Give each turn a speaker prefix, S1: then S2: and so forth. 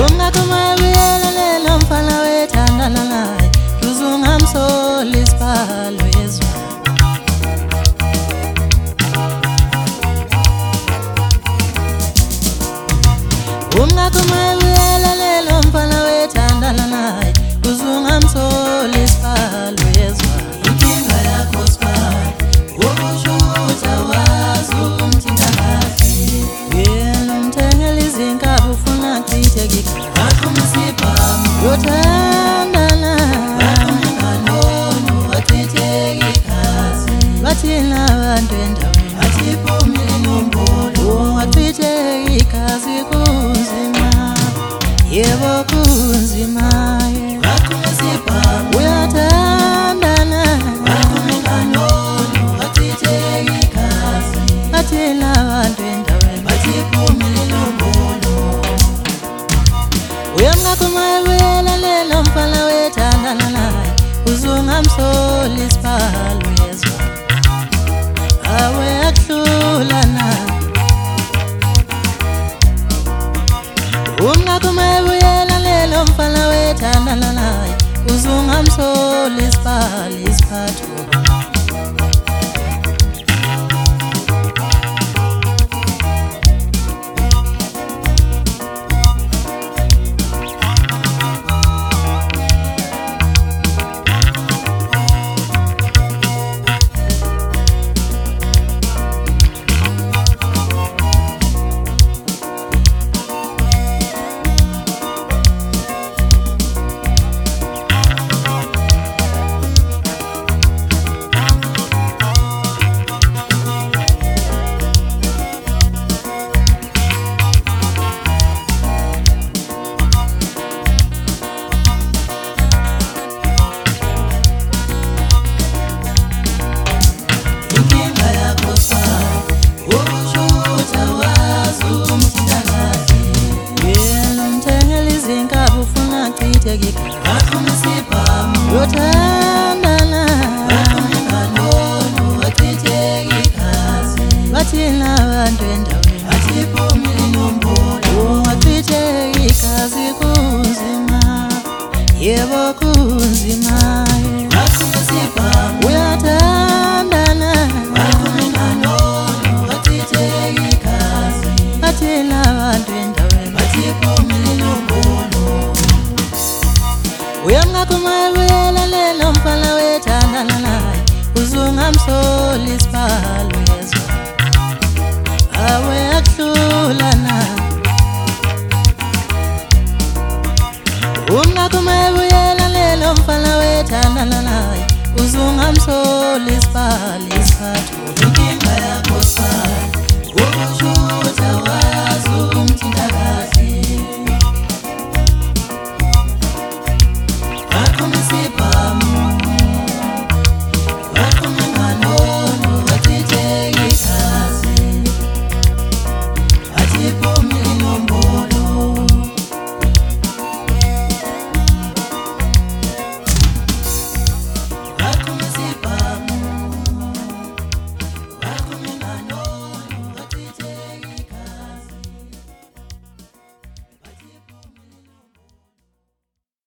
S1: Uyamngakumabuyela lelo mfana wethandana naye uzungamsola isibhalo yezwa Umngakumabuyela lelo mfana wethandana naye uzungamsola isibhalo yezwa Inkinga yakho sibhalo ukushuta wazi umthinta kahle Yena umthengela izinkabi ufuna kuchitheke Yothandana Bathina abantu endaweni Athiphumile nombolo Wachitheke igazi kunzima Yebo kunzima Uyathandana Bathina abantu endaweni Athiphumile nombolo Uyamngakumabuyela lelo mfana wethandana naye uzungamsola isibhalo yezwa Awe akuhlula na Umngakumabuyela lelo mfana wethandana naye uzungamsola isibhalo isiphatho Yothandana Bathina abantu endaweni Athiphumile nombolo Wachitheke igazi kunzima Yebo kunzima Uyathandana Bathina abantu endaweni Athiphumile nombolo Uyamngakumabuyela lelo mfana wethandana naye uzungamsola isibhalo yezwa Awe akuhlula na Umngakumabuyela lelo mfana wethandana naye uzungamsola isibhalo isiphatho Inkinga yakho sibhalo